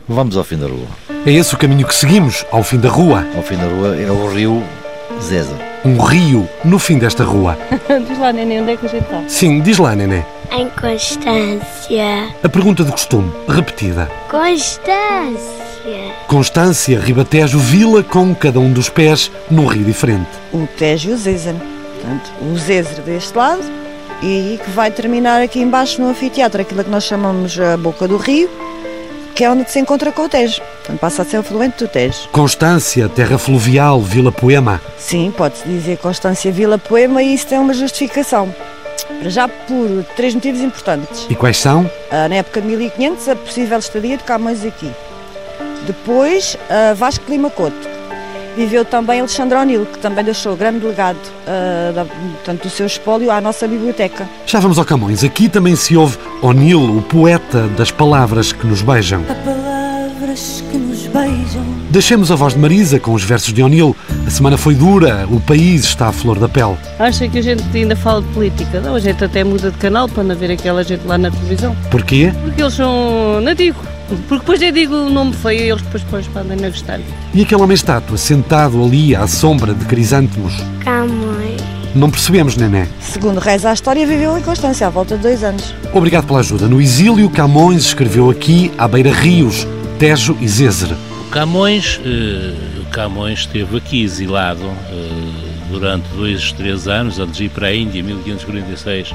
Vamos ao fim da rua. É esse o caminho que seguimos, ao fim da rua. Ao fim da rua é o rio Zeza. Um rio no fim desta rua. Diz lá, neném, onde é que a gente está? Sim, diz lá, Nené. Em Constância. A pergunta de costume, repetida. Constância. Constância, Ribatejo, vila com cada um dos pés num rio diferente. O Tejo e o Zézer. Portanto, o Zézer deste lado e que vai terminar aqui embaixo no anfiteatro, aquilo que nós chamamos a boca do rio, que é onde se encontra com o Tejo. Portanto, passa a ser o afluente do Tejo. Constância, terra fluvial, Vila Poema. Sim, pode-se dizer Constância Vila Poema e isso tem uma justificação. Para já por 3 motivos importantes. E quais são? Na época de 1500, a possível estadia de Camões aqui. Depois, Vasco de Lima Couto. Viveu também Alexandre O'Neill, que também deixou grande legado portanto, do seu espólio à nossa biblioteca. Já vamos ao Camões. Aqui também se ouve O'Neill, o poeta das palavras que nos beijam. Há palavras que nos beijam. Deixemos a voz de Marisa com os versos de O'Neill. A semana foi dura, o país está à flor da pele. Acha que a gente ainda fala de política? Não, a gente até muda de canal para não ver aquela gente lá na televisão. Porquê? Porque eles são... não digo. Porque depois eu digo o nome feio e eles depois podem não gostar. E aquele homem estátua, sentado ali à sombra de crisântemos? Camões. Não percebemos, Nené. Segundo reza a história, viveu em Constância à volta de 2 anos. Obrigado pela ajuda. No exílio, Camões escreveu aqui, à beira-rios, Tejo e Zézer. Camões esteve aqui exilado durante 2-3 anos, antes de ir para a Índia, 1546,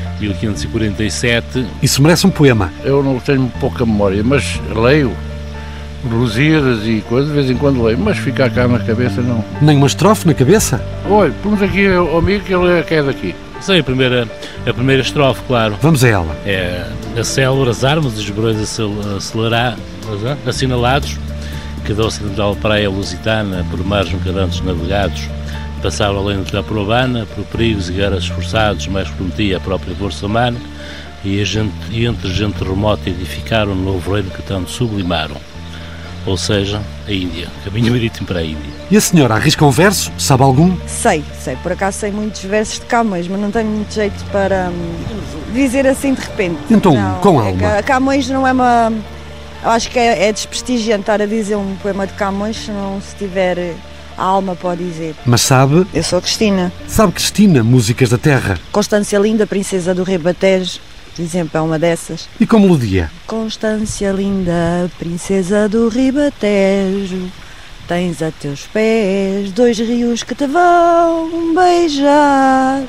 1547. Isso merece um poema. Eu não tenho pouca memória, mas leio Lusíadas e coisas, de vez em quando leio, mas ficar cá na cabeça não. Nem uma estrofe na cabeça? Olha, pomos aqui ao amigo que ele é que é daqui. Sei a primeira estrofe, claro. Vamos a ela. É a célula, as armas, os brões assinalados, que da ocidental praia lusitana, por mares nunca antes navegados, passaram além da Probana, por perigos e guerras esforçados, mais prometia a própria força humana, e entre gente remota edificaram um novo reino que tanto sublimaram. Ou seja, a Índia, caminho marítimo para a Índia. E a senhora arrisca um verso? Sabe algum? Sei, por acaso sei muitos versos de Camões, mas não tenho muito jeito para dizer assim de repente. Então, não, com alma. Camões não é uma... Eu acho que é desprestigiante estar a dizer um poema de Camões se não se tiver a alma para dizer. Mas sabe? Eu sou Cristina. Sabe Cristina, Músicas da Terra? Constância Linda, Princesa do Ribatejo, por exemplo, é uma dessas. E com melodia? Constância Linda, Princesa do Ribatejo, tens a teus pés 2 rios que te vão beijar.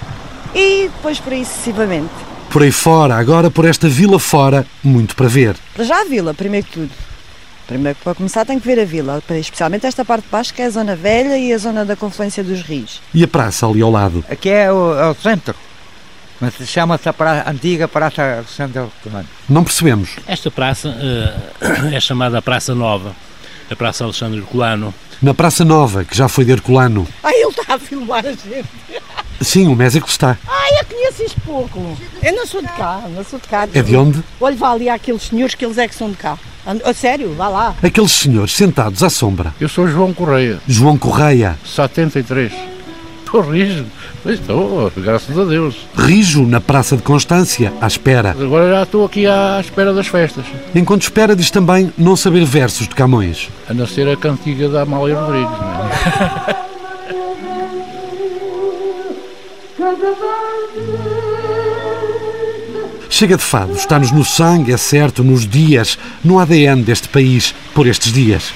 E depois por aí sucessivamente. Por aí fora, agora por esta vila fora, muito para ver. Para já a vila, primeiro que tudo. Primeiro, para começar, tem que ver a vila, especialmente esta parte de baixo, que é a zona velha e a zona da confluência dos rios. E a praça ali ao lado? Aqui é o centro, mas chama-se a antiga Praça Alexandre Comando. Não percebemos. Esta praça é chamada a Praça Nova, a Praça Alexandre Herculano. Na Praça Nova, que já foi de Herculano. Ai, ele está a filmar a gente. Sim, o Mésico está. Ai, eu conheço isto pouco. Eu não sou de cá, É de onde? Olha, vá ali àqueles senhores que eles é que são de cá. A sério, vá lá. Aqueles senhores sentados à sombra. Eu sou João Correia. João Correia. 73. Estou rijo. Estou, graças a Deus. Rijo na Praça de Constância, à espera. Agora já estou aqui à espera das festas. Enquanto espera, diz também não saber versos de Camões. A nascer a cantiga da Amália Rodrigues, não é? Chega de fado, está-nos no sangue, é certo, nos dias, no ADN deste país, por estes dias.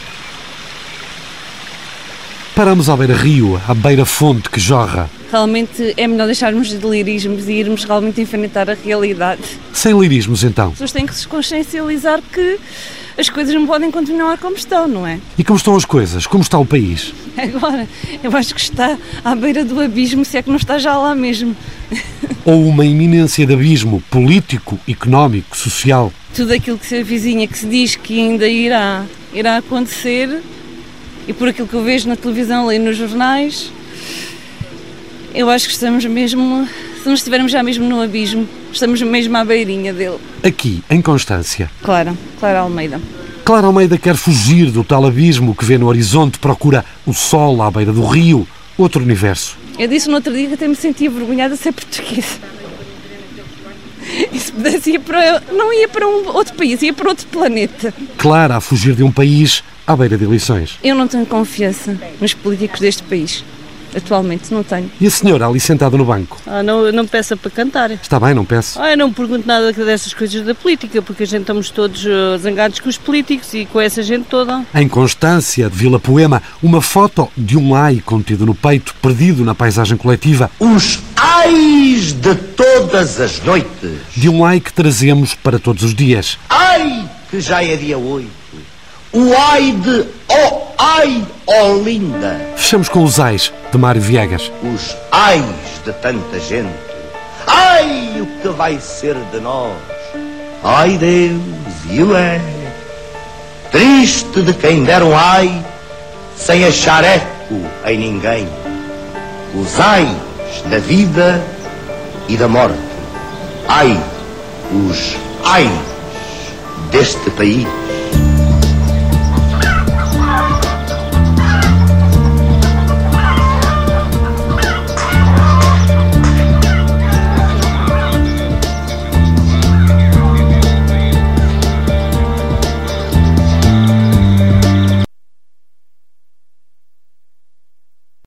Paramos à beira-rio, à beira-fonte que jorra. Realmente é melhor deixarmos de lirismos e irmos realmente enfrentar a realidade. Sem lirismos, então. As pessoas têm que se consciencializar que as coisas não podem continuar como estão, não é? E como estão as coisas? Como está o país? Agora, eu acho que está à beira do abismo, se é que não está já lá mesmo. Ou uma iminência de abismo político, económico, social? Tudo aquilo que se avizinha, que se diz que ainda irá acontecer, e por aquilo que eu vejo na televisão, leio nos jornais, eu acho que estamos mesmo, se não estivermos já mesmo no abismo, estamos mesmo à beirinha dele. Aqui, em Constância. Clara Almeida. Clara Almeida quer fugir do tal abismo que vê no horizonte, procura o sol à beira do rio, outro universo. Eu disse no outro dia que até me sentia envergonhada de ser portuguesa. Isso pudesse ir não ia para outro país, ia para outro planeta. Clara a fugir de um país à beira de eleições. Eu não tenho confiança nos políticos deste país. Atualmente não tenho. E a senhora ali sentada no banco? Não peça para cantar. Está bem, não peço. Eu não pergunto nada dessas coisas da política, porque a gente estamos todos zangados com os políticos e com essa gente toda. Em Constância, de Vila Poema, uma foto de um ai contido no peito, perdido na paisagem coletiva. Os ais de todas as noites. De um ai que trazemos para todos os dias. Ai, que já é dia 8. O ai de ai, Olinda. Fechamos com os ais de Mário Viegas. Os ais de tanta gente. Ai, o que vai ser de nós? Ai, Deus, e o é. Triste de quem der um ai, sem achar eco em ninguém. Os ais da vida e da morte. Ai, os ais deste país.